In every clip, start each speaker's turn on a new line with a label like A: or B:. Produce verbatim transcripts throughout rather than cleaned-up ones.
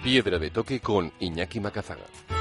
A: Piedra de Toque con Iñaki Macazaga.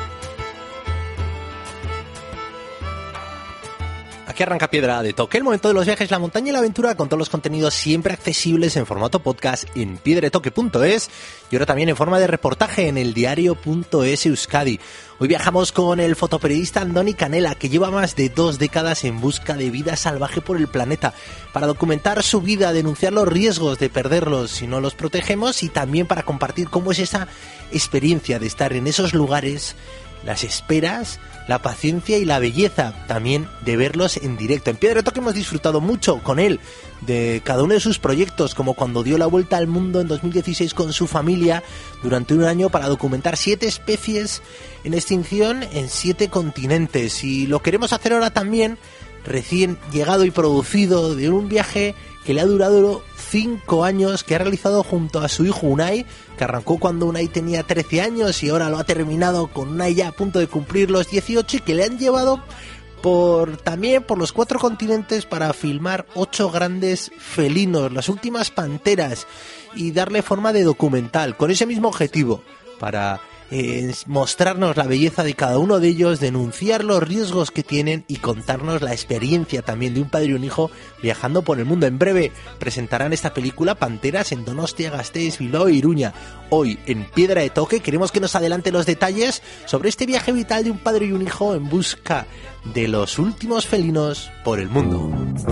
B: Aquí arranca Piedra de Toque, el momento de los viajes, la montaña y la aventura, con todos los contenidos siempre accesibles en formato podcast en piedretoque punto es y ahora también en forma de reportaje en eldiario punto es Euskadi. Hoy viajamos con el fotoperiodista Andoni Canela, que lleva más de dos décadas en busca de vida salvaje por el planeta, para documentar su vida, denunciar los riesgos de perderlos si no los protegemos y también para compartir cómo es esa experiencia de estar en esos lugares, las esperas, la paciencia y la belleza también de verlos en directo. En Piedra de Toque hemos disfrutado mucho con él de cada uno de sus proyectos, como cuando dio la vuelta al mundo en dos mil dieciséis con su familia durante un año para documentar siete especies en extinción en siete continentes. Y lo queremos hacer ahora también, recién llegado y producido de un viaje que le ha durado cinco años, que ha realizado junto a su hijo Unai, que arrancó cuando Unai tenía trece años y ahora lo ha terminado con Unai ya a punto de cumplir los dieciocho, y que le han llevado por también por los cuatro continentes para filmar ocho grandes felinos, las últimas panteras, y darle forma de documental, con ese mismo objetivo, para Eh, mostrarnos la belleza de cada uno de ellos, denunciar los riesgos que tienen y contarnos la experiencia también de un padre y un hijo viajando por el mundo. En breve presentarán esta película Panteras en Donostia, Gasteiz, Bilbao e Iruña. Hoy en Piedra de Toque queremos que nos adelante los detalles sobre este viaje vital de un padre y un hijo en busca de los últimos felinos por el mundo.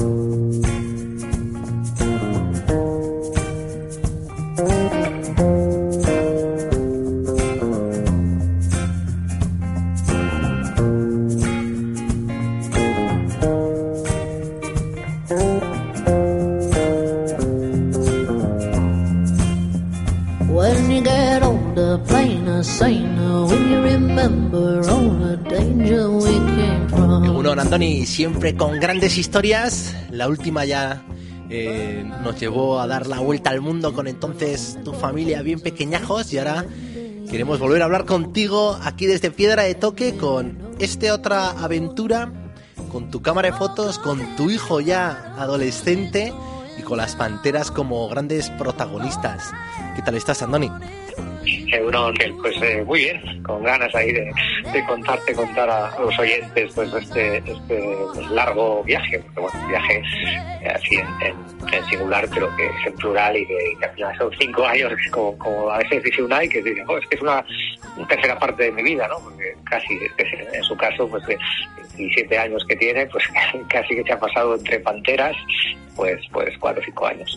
B: Bueno, Andoni, siempre con grandes historias. La última ya eh, nos llevó a dar la vuelta al mundo con entonces tu familia bien pequeñajos, y ahora queremos volver a hablar contigo aquí desde Piedra de Toque con esta otra aventura, con tu cámara de fotos, con tu hijo ya adolescente y con las panteras como grandes protagonistas. ¿Qué tal estás, Andoni?
C: Seguro que pues eh, muy bien, con ganas ahí de, de contarte, contar a los oyentes pues este este pues, largo viaje, porque bueno, un viaje eh, así en, en, en singular, pero que es en plural y que, que al final son cinco años, como, como a veces dice Unai, que dice, oh, es que es una, una tercera parte de mi vida, ¿no? Porque casi, en su caso, pues de diecisiete años que tiene, pues casi que se ha pasado entre panteras, pues pues cuatro o cinco años.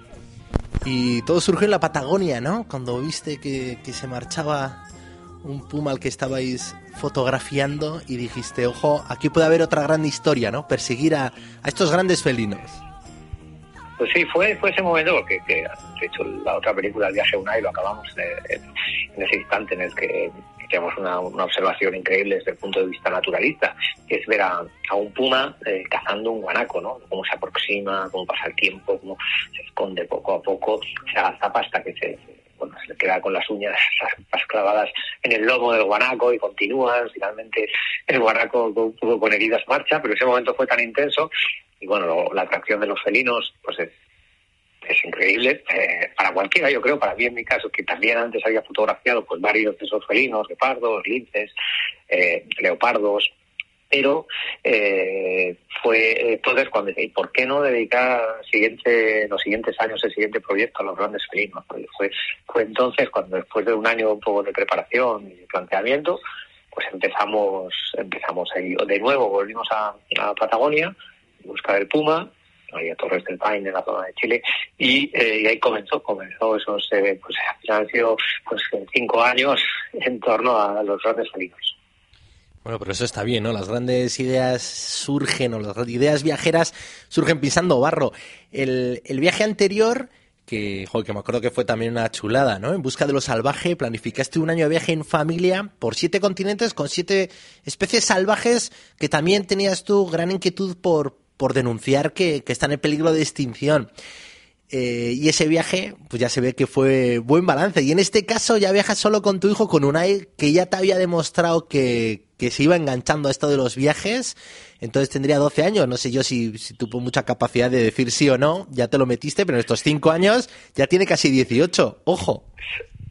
B: Y todo surgió en la Patagonia, ¿no? Cuando viste que, que se marchaba un puma al que estabais fotografiando y dijiste, ojo, aquí puede haber otra gran historia, ¿no? Perseguir a, a estos grandes felinos.
C: Pues sí, fue, fue ese momento, porque que, de hecho la otra película, El viaje a Unai, lo acabamos de, en, en ese instante en el que tenemos una, una observación increíble desde el punto de vista naturalista, que es ver a, a un puma eh, cazando un guanaco, ¿no? Cómo se aproxima, cómo pasa el tiempo, cómo se esconde poco a poco, se agazapa hasta que se, bueno, se le queda con las uñas las clavadas en el lomo del guanaco y continúan. Finalmente el guanaco con, con heridas marcha, pero ese momento fue tan intenso y bueno, lo, la atracción de los felinos pues es es increíble, eh, para cualquiera, yo creo, para mí en mi caso, que también antes había fotografiado pues varios de esos felinos, guepardos, linces, eh, leopardos, pero eh, fue entonces cuando dije, ¿y por qué no dedicar siguiente, los siguientes años el siguiente proyecto a los grandes felinos? Pues fue, fue entonces cuando, después de un año un poco de preparación y de planteamiento, pues empezamos empezamos ahí, de nuevo volvimos a, a Patagonia en busca del puma, ahí a Torres del Paine, en la zona de Chile, y, eh, y ahí comenzó, comenzó esos, eh, pues han sido pues cinco años en torno a los grandes felinos.
B: Bueno, pero eso está bien, ¿no? Las grandes ideas surgen, o las ideas viajeras surgen pisando barro. El, el viaje anterior, que, joder, que me acuerdo que fue también una chulada, ¿no? En busca de lo salvaje, planificaste un año de viaje en familia por siete continentes con siete especies salvajes que también tenías tú gran inquietud por por denunciar que, que están en peligro de extinción. Eh, y ese viaje, pues ya se ve que fue buen balance. Y en este caso ya viajas solo con tu hijo, con Unai, que ya te había demostrado que, que se iba enganchando a esto de los viajes. Entonces tendría doce años. No sé yo si, si tuvo mucha capacidad de decir sí o no. Ya te lo metiste, pero en estos cinco años ya tiene casi dieciocho. ¡Ojo!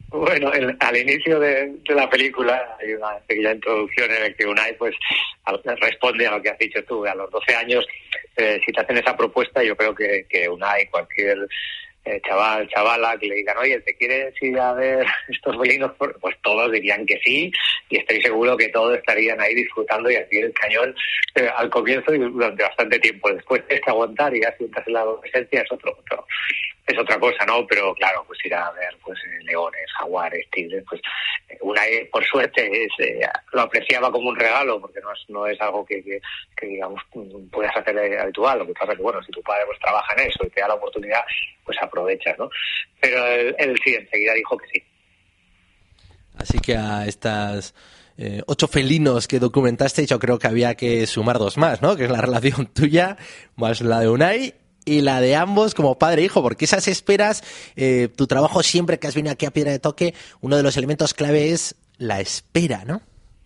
C: Bueno, el, al inicio de, de la película hay una pequeña introducción en la que Unai pues al, responde a lo que has dicho tú. A los doce años, eh, si te hacen esa propuesta, yo creo que, que Unai, cualquier eh, chaval, chavala, que le digan, oye, ¿te quieres ir a ver estos felinos? Pues todos dirían que sí, y estoy seguro que todos estarían ahí disfrutando y al pie del cañón eh, al comienzo y durante bastante tiempo. Después tienes que aguantar y ya si entras en la adolescencia es otro, otro es otra cosa, ¿no? Pero claro, pues ir a ver pues leones, jaguares, tigres, pues una por suerte es, eh, lo apreciaba como un regalo, porque no es no es algo que, que, que digamos puedas hacer habitual. Lo que pasa es que, bueno, si tu padre pues trabaja en eso y te da la oportunidad, pues aprovechas, ¿no? Pero él, él sí, enseguida dijo que sí.
B: Así que a estas eh, ocho felinos que documentaste, yo creo que había que sumar dos más, ¿no? Que es la relación tuya más la de Unai y la de ambos como padre e hijo, porque esas esperas, eh, tu trabajo siempre que has venido aquí a Piedra de Toque, uno de los elementos clave es la espera, ¿no?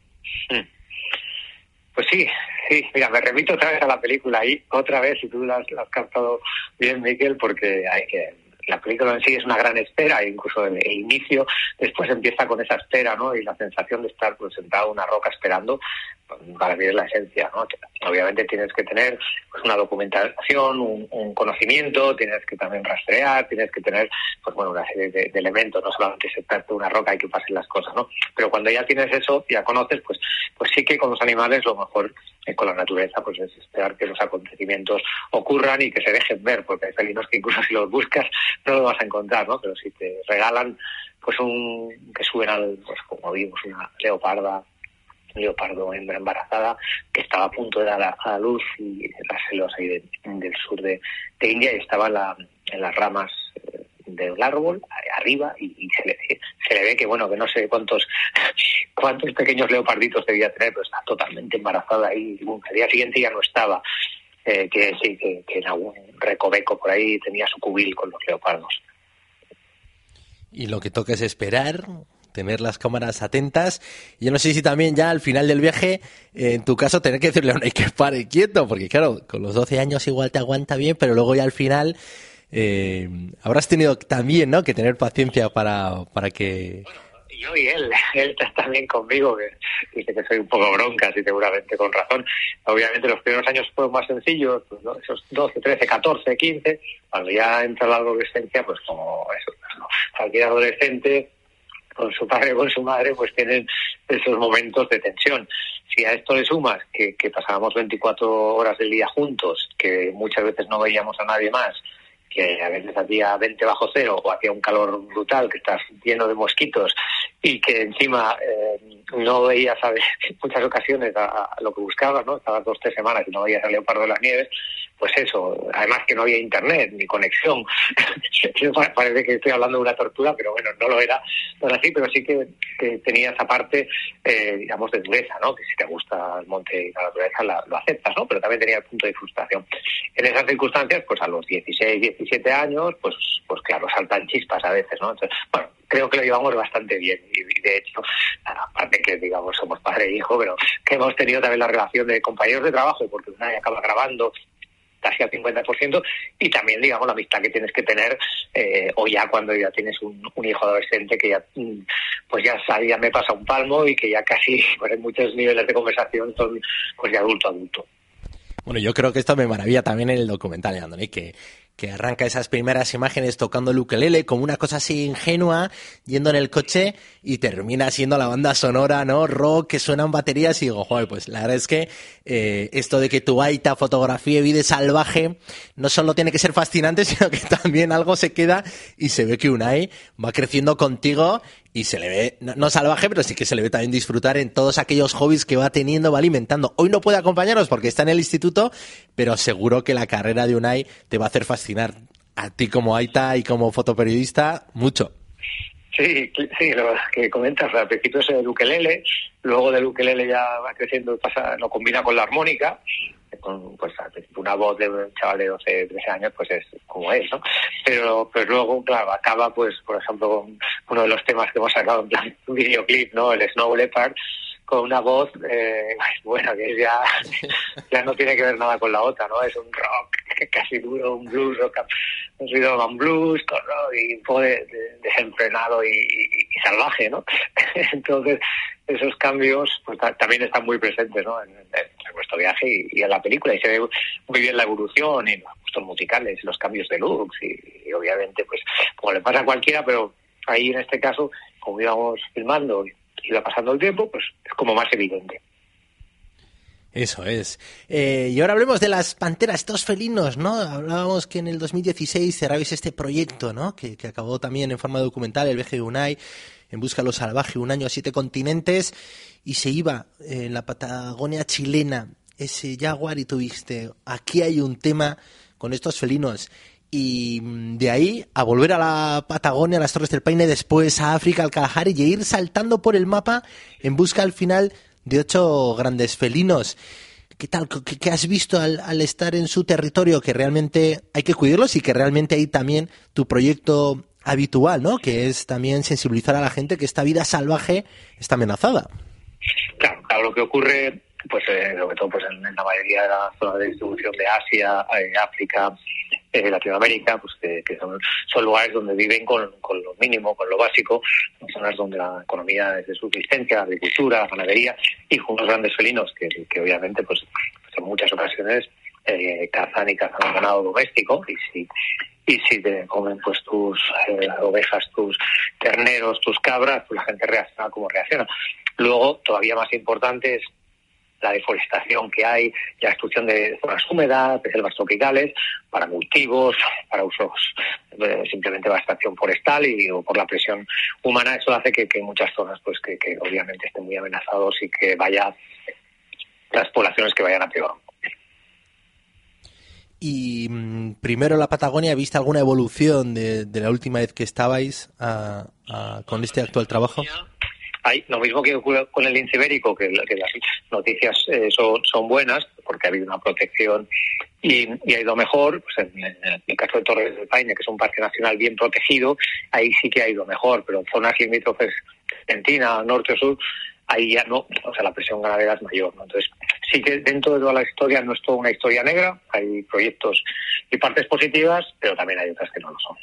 C: Pues sí, sí, mira, me remito otra vez a la película y otra vez, si tú la has, la has captado bien, Miquel, porque hay que... La película en sí es una gran espera, incluso el, el inicio, después empieza con esa espera, ¿no? Y la sensación de estar pues sentado en una roca esperando, para mí es la esencia, ¿no? Obviamente tienes que tener pues una documentación, un, un conocimiento, tienes que también rastrear, tienes que tener pues bueno una serie de, de elementos, no solamente sentarte en una roca y que pasen las cosas, ¿no? Pero cuando ya tienes eso, ya conoces, pues pues sí que con los animales lo mejor eh, con la naturaleza pues es esperar que los acontecimientos ocurran y que se dejen ver, porque hay felinos que incluso si los buscas no los vas a encontrar, ¿no? Pero si te regalan pues un que suben al, pues como vimos, una leoparda, un leopardo hembra embarazada que estaba a punto de dar a, a la luz, y las selvas ahí de, del sur de, de India, y estaba en, la, en las ramas eh, del árbol arriba, y, y se, le, se le ve que bueno que no sé cuántos cuántos pequeños leoparditos debía tener, pero está totalmente embarazada ahí, y al día siguiente ya no estaba. Eh, que sí, que, que en algún recoveco por ahí tenía su cubil con los leopardos.
B: Y lo que toca es esperar, tener las cámaras atentas. Yo no sé si también ya al final del viaje, eh, en tu caso, tener que decirle a Unai que pare quieto, porque claro, con los doce años igual te aguanta bien, pero luego ya al final eh, habrás tenido también, ¿no?, que tener paciencia para, para que...
C: Yo y él, él está también conmigo, que dice que soy un poco bronca, y seguramente con razón. Obviamente los primeros años fueron más sencillos, pues, ¿no? Esos doce, trece, catorce, quince, cuando ya entra la adolescencia, pues como eso, ¿no? Cualquier adolescente con su padre o con su madre, pues tienen esos momentos de tensión. Si a esto le sumas que, que pasábamos veinticuatro horas del día juntos, que muchas veces no veíamos a nadie más, que a veces hacía veinte bajo cero o hacía un calor brutal, que estás lleno de mosquitos, y que encima eh, no veías a muchas ocasiones a, a lo que buscabas, ¿no? Estabas dos, tres semanas y no veías al leopardo de las nieves, pues eso, además que no había internet ni conexión. Parece que estoy hablando de una tortura, pero bueno, no lo era, no era así, pero sí que, que tenía esa parte, eh, digamos, de dureza, ¿no? Que si te gusta el monte y la naturaleza la, lo aceptas, ¿no? Pero también tenía el punto de frustración. En esas circunstancias, pues a los dieciséis, diecisiete años, pues, pues claro, saltan chispas a veces, ¿no? Entonces, bueno, creo que lo llevamos bastante bien, y de hecho, aparte que digamos somos padre e hijo, pero que hemos tenido también la relación de compañeros de trabajo, porque una acaba grabando casi al cincuenta por ciento, y también digamos la amistad que tienes que tener eh, o ya cuando ya tienes un, un hijo adolescente que ya pues ya, ya me pasa un palmo y que ya casi pues, en muchos niveles de conversación son pues de adulto a adulto.
B: Bueno, yo creo que esto me maravilla también en el documental, Andoni, que que arranca esas primeras imágenes tocando el ukelele como una cosa así ingenua, yendo en el coche, y termina siendo la banda sonora, ¿no?, rock, que suenan baterías, y digo, joder, pues la verdad es que eh, esto de que tu gaita fotografía vida salvaje no solo tiene que ser fascinante, sino que también algo se queda, y se ve que Unai va creciendo contigo y se le ve, no, no salvaje, pero sí que se le ve también disfrutar en todos aquellos hobbies que va teniendo, va alimentando. Hoy no puede acompañarnos porque está en el instituto, pero seguro que la carrera de Unai te va a hacer fascinar a ti como aita y como fotoperiodista mucho.
C: Sí, sí, lo que comentas, al principio es el ukelele, luego del ukelele ya va creciendo, pasa, lo combina con la armónica, con, pues al principio una voz de un chaval de doce, trece años, pues es como es, ¿no? Pero pues luego, claro, acaba, pues, por ejemplo, con uno de los temas que hemos sacado en plan un videoclip, ¿no?, el Snow Leopard, con una voz, eh, bueno, que ya, ya no tiene que ver nada con la otra, ¿no? Es un rock casi duro, un blues rock un rhythm and blues, con, ¿no? y un poco de, de, desenfrenado y, y, y salvaje, ¿no? Entonces, esos cambios pues ta- también están muy presentes, ¿no? En, en, en nuestro viaje y, y en la película, y se ve muy bien la evolución y los gustos musicales, los cambios de looks y, y obviamente, pues, como le pasa a cualquiera, pero ahí en este caso, como íbamos filmando, iba pasando el tiempo, pues es como más evidente.
B: Eso es. Eh, y ahora hablemos de las panteras, estos felinos, ¿no? Hablábamos que en el dos mil dieciséis cerrabais este proyecto, ¿no? Que, que acabó también en forma documental, el viaje de Unai, en busca de lo salvaje, un año a siete continentes, y se iba eh, en la Patagonia chilena ese jaguar y tuviste, aquí hay un tema con estos felinos. Y de ahí a volver a la Patagonia, a las Torres del Paine, después a África, al Kalahari, y ir saltando por el mapa en busca al final de ocho grandes felinos. ¿Qué tal? ¿Qué, qué has visto al, al estar en su territorio? Que realmente hay que cuidarlos y que realmente hay también tu proyecto habitual, ¿no? Que es también sensibilizar a la gente que esta vida salvaje está amenazada.
C: Claro, claro, lo que ocurre, pues eh, sobre todo pues en, en la mayoría de las zonas de distribución de Asia, eh, África, eh, Latinoamérica, pues que, que son, son lugares donde viven con, con lo mínimo, con lo básico, son zonas donde la economía es de subsistencia, la agricultura, la ganadería, y con unos grandes felinos que, que obviamente pues, pues en muchas ocasiones eh, cazan y cazan ganado doméstico, y si y si te comen pues tus eh, ovejas, tus terneros, tus cabras, pues la gente reacciona como reacciona. Luego, todavía más importante es la deforestación que hay, la destrucción de zonas húmedas, de selvas tropicales, para cultivos, para usos eh, simplemente la extracción forestal y o por la presión humana. Eso hace que, que muchas zonas, pues que, que obviamente estén muy amenazados y que vaya las poblaciones que vayan a peor.
B: Y mmm, primero la Patagonia, ¿viste alguna evolución de, de la última vez que estabais a, a, con este actual trabajo?
C: Hay lo mismo que ocurre con el lince ibérico, que, que las noticias eh, son, son buenas, porque ha habido una protección y, y ha ido mejor. Pues en, en el caso de Torres del Paine, que es un parque nacional bien protegido, ahí sí que ha ido mejor, pero en zonas limítrofes, Argentina, norte o sur, ahí ya no, o sea, la presión ganadera es mayor, ¿no? Entonces, sí que dentro de toda la historia no es toda una historia negra, hay proyectos y partes positivas, pero también hay otras que no lo son.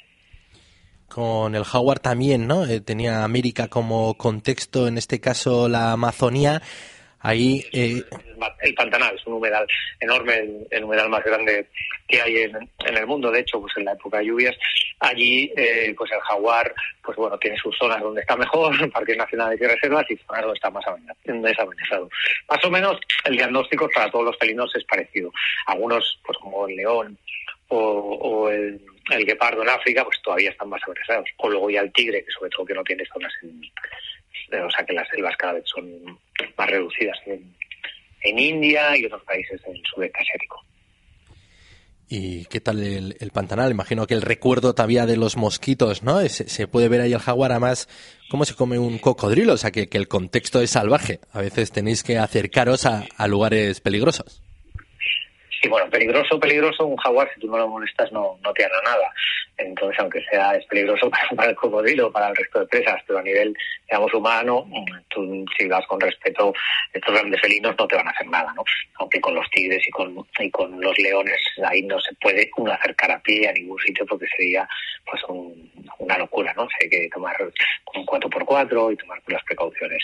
B: Con el jaguar también, ¿no? Eh, tenía América como contexto, en este caso la Amazonía. Ahí eh...
C: el Pantanal es un humedal enorme, el, el humedal más grande que hay en, en el mundo. De hecho, pues en la época de lluvias, allí eh, pues el jaguar, pues bueno, tiene sus zonas donde está mejor, parques nacionales y reservas, y zonas donde está más amenazado. Más o menos el diagnóstico para todos los felinos es parecido. Algunos, pues como el león o, o el, el guepardo en África, pues todavía están más amenazados. O luego ya el tigre, que sobre todo que no tiene zonas en, o sea que las selvas cada vez son más reducidas en, en India y otros países del sudeste asiático.
B: ¿Y qué tal el, el Pantanal? Imagino que el recuerdo todavía de los mosquitos, ¿no? Se, se puede ver ahí el jaguar, además, cómo se come un cocodrilo, o sea que, que el contexto es salvaje. A veces tenéis que acercaros a, a lugares peligrosos.
C: Sí, bueno, peligroso, peligroso, un jaguar, si tú no lo molestas, no, no te hará nada. Entonces, aunque sea es peligroso para, para el cocodrilo, para el resto de presas, pero a nivel, digamos, humano, tú si vas con respeto, estos grandes felinos no te van a hacer nada, ¿no? Aunque con los tigres y con, y con los leones, ahí no se puede uno acercar a pie a ningún sitio porque sería, pues, un, una locura, ¿no? O sea, hay que tomar con un cuatro por cuatro y tomar las precauciones.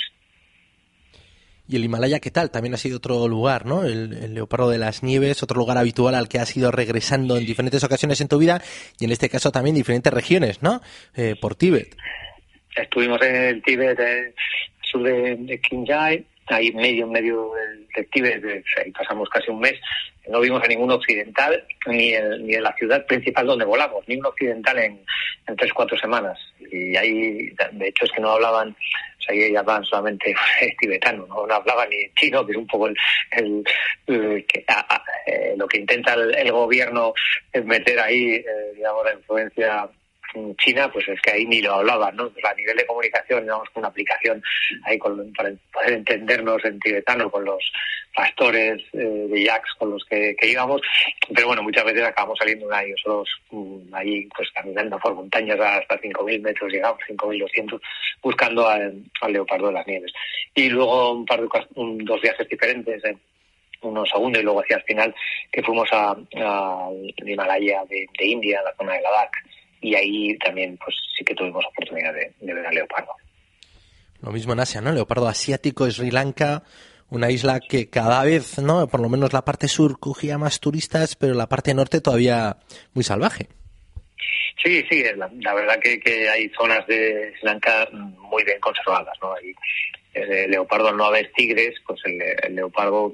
B: Y el Himalaya, ¿qué tal? También ha sido otro lugar, ¿no? El, el leopardo de las nieves, otro lugar habitual al que has ido regresando en diferentes ocasiones en tu vida y en este caso también diferentes regiones, ¿no? Eh, por Tíbet.
C: Estuvimos en el Tíbet, eh, sur de, de Qinghai, ahí medio, en medio del, del Tíbet, de, ahí pasamos casi un mes. No vimos a ningún occidental, ni en, ni en la ciudad principal donde volamos, ni un occidental en, en tres, cuatro semanas. Y ahí, de hecho, es que no hablaban, o sea, ahí hablaban solamente tibetano, no, no hablaban ni chino, que es un poco el, el, el que, a, a, eh, lo que intenta el, el gobierno es meter ahí, eh, digamos, la influencia China, pues es que ahí ni lo hablaban, ¿no? Pues a nivel de comunicación, digamos, con una aplicación ahí con, para poder entendernos en tibetano con los pastores eh, de yaks con los que, que íbamos, pero bueno, muchas veces acabamos saliendo ahí nosotros um, ahí pues caminando por montañas hasta cinco mil metros, llegamos cinco mil doscientos buscando al, al leopardo de las nieves. Y luego un par de un, dos viajes diferentes, eh, unos segundos y luego hacia el final que fuimos a, a el Himalaya de, de India, la zona de Ladakh, y ahí también pues sí que tuvimos oportunidad de, de ver al leopardo.
B: Lo mismo en Asia, ¿no? Leopardo asiático, Sri Lanka, una isla que cada vez, ¿no? Por lo menos la parte sur cogía más turistas, pero la parte norte todavía muy salvaje.
C: Sí, sí, la, la verdad que, que hay zonas de Sri Lanka muy bien conservadas, ¿no? Hay, el leopardo, al no haber tigres, pues el, el leopardo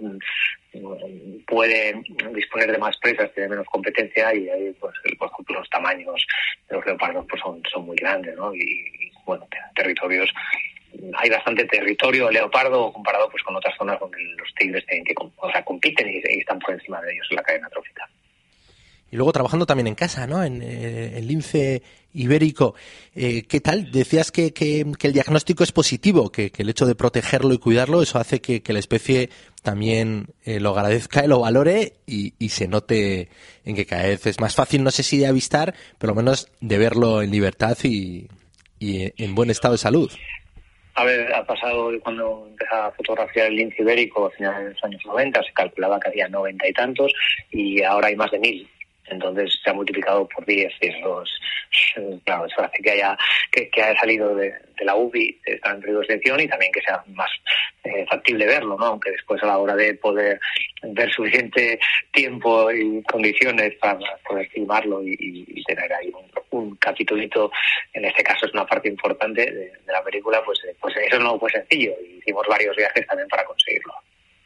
C: puede disponer de más presas, tiene menos competencia y ahí, pues, por ejemplo, los tamaños de los leopardos pues son, son muy grandes, ¿no? Y, y bueno, territorios, hay bastante territorio leopardo comparado pues con otras zonas donde los tigres tienen que, o sea, compiten y, y están por encima de ellos en la cadena trófica.
B: Y luego trabajando también en casa, ¿no? En eh, el lince ibérico. Eh, ¿Qué tal? Decías que, que, que el diagnóstico es positivo, que, que el hecho de protegerlo y cuidarlo, eso hace que, que la especie también eh, lo agradezca y lo valore y, y se note en que cada vez es más fácil, no sé si de avistar, pero lo menos de verlo en libertad y, y en buen estado de salud.
C: A ver, ha pasado cuando empecé a fotografiar el lince ibérico a finales de los años noventa, se calculaba que había noventa y tantos y ahora hay más de mil. Entonces se ha multiplicado por diez y eso es, claro, eso hace que haya que, que haya salido de, de la U B I, está en peligro de extinción y también que sea más eh, factible verlo, ¿no? Aunque después a la hora de poder ver suficiente tiempo y condiciones para poder filmarlo y, y tener ahí un, un capitulito, en este caso es una parte importante de, de la película, pues, pues eso no fue sencillo y hicimos varios viajes también para conseguirlo.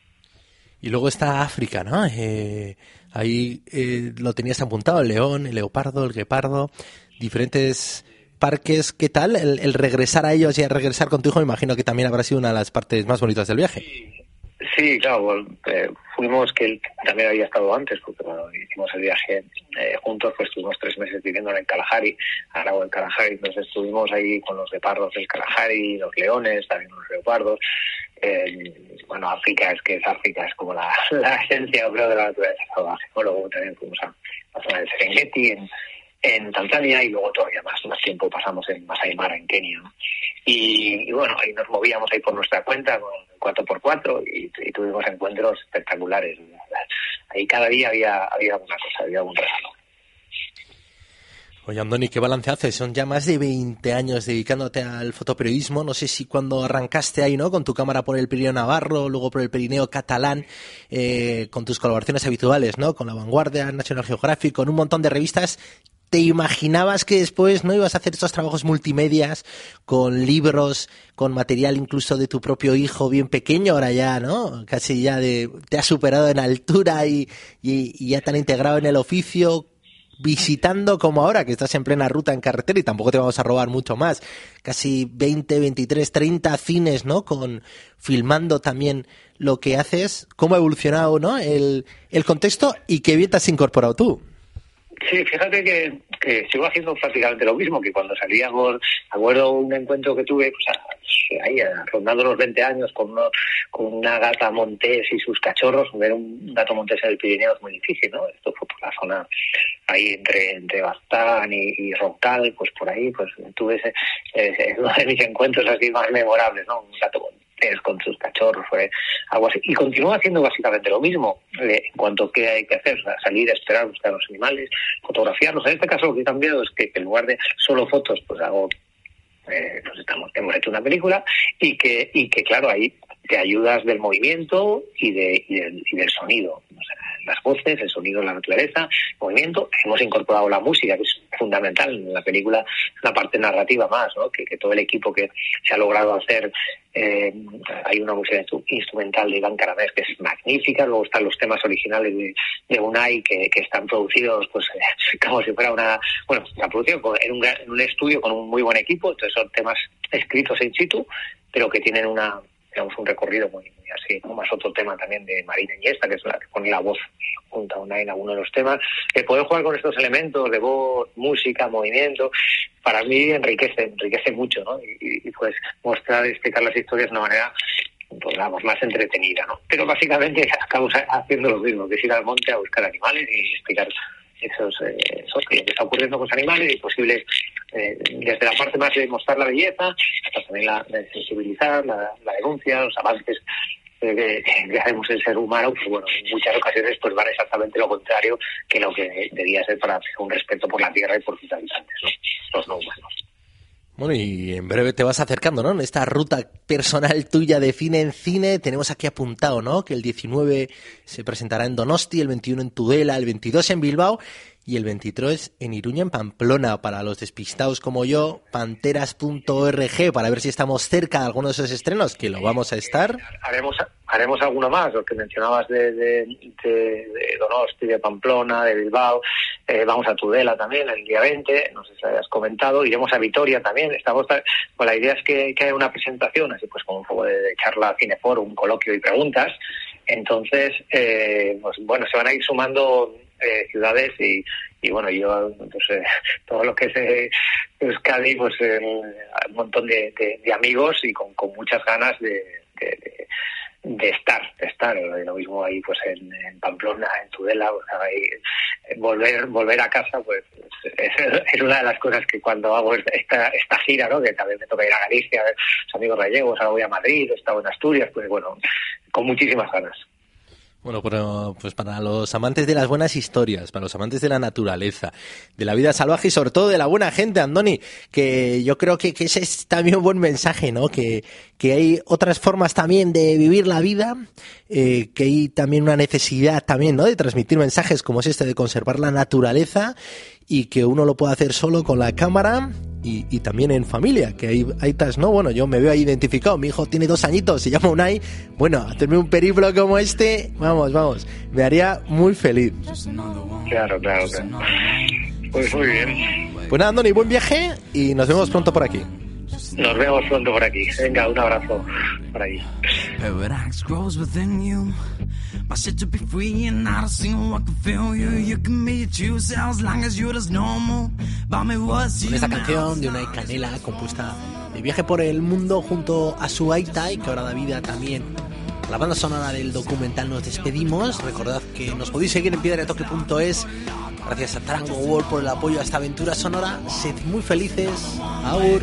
B: Y luego está África, ¿no? Eh, ahí eh, lo tenías apuntado, el león, el leopardo, el guepardo, diferentes parques. ¿Qué tal? El, el regresar a ellos y a regresar con tu hijo, me imagino que también habrá sido una de las partes más bonitas del viaje.
C: Sí, claro, bueno, eh, fuimos, que él también había estado antes, porque bueno, hicimos el viaje eh, juntos, pues estuvimos tres meses viviendo en el Kalahari, Aragua del Kalahari, entonces estuvimos ahí con los guepardos del Kalahari, los leones, también los leopardos. Eh, bueno, África es que es África, es como la, la esencia, yo creo, de la naturaleza salvaje. Luego también fuimos a la zona del Serengeti, en, en Tanzania, y luego todavía más, más tiempo pasamos en Masai Mara, en Kenia, ¿no? Y, y bueno, ahí nos movíamos ahí por nuestra cuenta con cuatro por cuatro y, y tuvimos encuentros espectaculares. Ahí cada día había, había alguna cosa, había algún regalo.
B: Oye, Andoni, ¿qué balance haces? Son ya más de veinte años dedicándote al fotoperiodismo. No sé si cuando arrancaste ahí, ¿no? Con tu cámara por el Pirineo Navarro, luego por el Pirineo Catalán, eh, con tus colaboraciones habituales, ¿no? Con La Vanguardia, National Geographic, con un montón de revistas. ¿Te imaginabas que después no ibas a hacer estos trabajos multimedias con libros, con material incluso de tu propio hijo bien pequeño ahora ya, ¿no? Casi ya de, te has superado en altura y, y, y ya tan integrado en el oficio, visitando como ahora, que estás en plena ruta en carretera y tampoco te vamos a robar mucho más. Casi veinte, veintitrés, treinta cines, ¿no? Con, filmando también lo que haces. ¿Cómo ha evolucionado, ¿no? El, el contexto y qué bien te has incorporado tú.
C: Sí, fíjate que, que sigo haciendo prácticamente lo mismo que cuando salíamos. Acuerdo un encuentro que tuve, pues ahí, rondando los veinte años, con, uno, con una gata montés y sus cachorros. Ver un gato montés en el Pirineo es muy difícil, ¿no? Esto fue por la zona ahí entre, entre Baztán y, y Roncal, pues por ahí, pues tuve ese, ese, uno de mis encuentros así más memorables, ¿no? Un gato montés con sus cachorros, fue algo así. Y continúo haciendo básicamente lo mismo eh, en cuanto a qué hay que hacer, o sea, salir a esperar, buscar los animales, fotografiarlos. En este caso lo que he cambiado es que, que en lugar de solo fotos, pues hago, eh, pues estamos, hemos hecho una película y que, y que claro, ahí te ayudas del movimiento y, de, y, del, y del sonido. O sea, las voces, el sonido, la naturaleza, el movimiento. Hemos incorporado la música, que es fundamental en la película, la parte narrativa más, ¿no? Que, que todo el equipo que se ha logrado hacer, eh, hay una música instrumental de Iván Caramés que es magnífica, luego están los temas originales de, de Unai que, que están producidos pues eh, como si fuera una, bueno, la producción en un, en un estudio con un muy buen equipo, entonces son temas escritos in situ, pero que tienen una, digamos, un recorrido muy, muy así, ¿no? Más otro tema también de Marina Iniesta, que es la que pone la voz junto a una en alguno de los temas, que poder jugar con estos elementos de voz, música, movimiento, para mí enriquece, enriquece mucho, ¿no? Y, y pues mostrar, explicar las historias de una manera, pues digamos, más entretenida, ¿no? Pero básicamente acabo haciendo lo mismo, que es ir al monte a buscar animales y explicar esos, eh, eso que está ocurriendo con los animales y posibles, eh, desde la parte más de mostrar la belleza hasta también la de sensibilizar, la, la denuncia, los avances que, que hacemos el ser humano, pues bueno, en muchas ocasiones pues van exactamente lo contrario que lo que debía ser para un respeto por la tierra y por sus habitantes, ¿no? Los no humanos.
B: Bueno, y en breve te vas acercando, ¿no? En esta ruta personal tuya de cine en cine, tenemos aquí apuntado, ¿no? Que el diecinueve se presentará en Donosti, el veintiuno en Tudela, el veintidós en Bilbao y el veintitrés en Iruña, en Pamplona. Para los despistados como yo, panteras punto org, para ver si estamos cerca de alguno de esos estrenos, que lo vamos a estar.
C: Haremos haremos alguno más, los que mencionabas de, de, de, de Donosti, de Pamplona, de Bilbao. Eh, vamos a Tudela también el día veinte, no sé si hayas comentado. Iremos a Vitoria también. Estamos, pues la idea es que, que haya una presentación, así pues como un poco de, de charla cineforo, un coloquio y preguntas. Entonces, eh, pues bueno, se van a ir sumando eh, ciudades y, y bueno, yo, pues, eh, todo lo que es eh, Euskadi, pues eh, un montón de, de, de amigos y con, con muchas ganas de, de, de de estar, de estar, lo mismo ahí pues en, en Pamplona, en Tudela, o sea, ahí, volver volver a casa, pues es, es una de las cosas que cuando hago esta esta gira, ¿no? Que también me toca ir a Galicia, a ver a los amigos gallegos, ahora voy a Madrid, he estado en Asturias, pues bueno, con muchísimas ganas.
B: Bueno, pero pues para los amantes de las buenas historias, para los amantes de la naturaleza, de la vida salvaje y sobre todo de la buena gente, Andoni, que yo creo que, que ese es también un buen mensaje, ¿no? Que, que hay otras formas también de vivir la vida, eh, que hay también una necesidad también, ¿no? De transmitir mensajes como es este de conservar la naturaleza y que uno lo puede hacer solo con la cámara y, y también en familia, que hay, hay tas, ¿no? Bueno, yo me veo ahí identificado, mi hijo tiene dos añitos, se llama Unai, bueno, hacerme un periplo como este, vamos, vamos, me haría muy feliz.
C: Claro, claro, claro. Pues muy bien.
B: Pues nada, Andoni, buen viaje y nos vemos pronto por aquí.
C: Nos vemos pronto por aquí. Venga, un abrazo por ahí.
B: Con esta canción de Unai Canela, compuesta de viaje por el mundo junto a su aita y que ahora da vida también a la banda sonora del documental, nos despedimos. Recordad que nos podéis seguir en piedra de toque punto es. Gracias a Trango World por el apoyo a esta aventura sonora. Sed muy felices. Aur.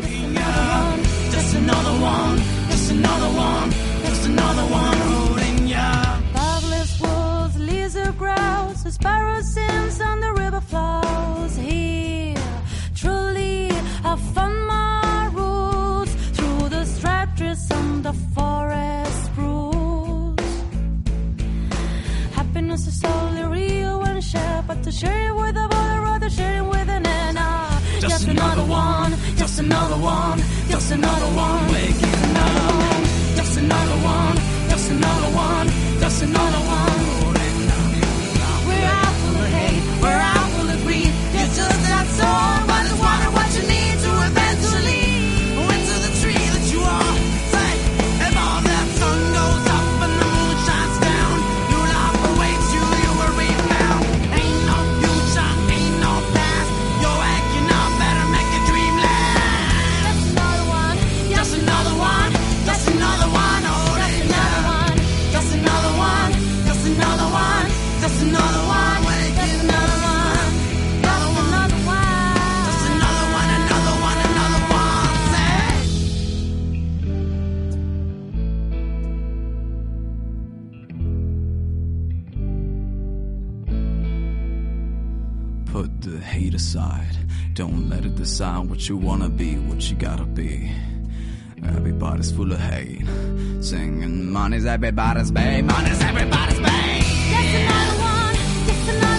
D: Happiness is only real when shared, but to share it with a brother, rather share it with an enemy. Just, just another one, just another one, just another one, waking up. Just another one, just another one, just another one. We're out full of hate, we're out full of greed. You're just that soul, but it's water what you need to eventually into the tree that you are. Say, if all that sun goes up and the moon shines down, your life awaits you, you will be found. Ain't no future, ain't no past. You're waking up, better make a dream last. Just another one, just another one, oh yeah. Just another one, just another one, just another one, waking up. Just another one, just another one, another one, another one. Say.
E: Put the hate aside. Don't let it decide what you wanna be, what you gotta be. Everybody's full of hate. Singing money's everybody's babe, money's everybody's babe.
D: Just another one, just another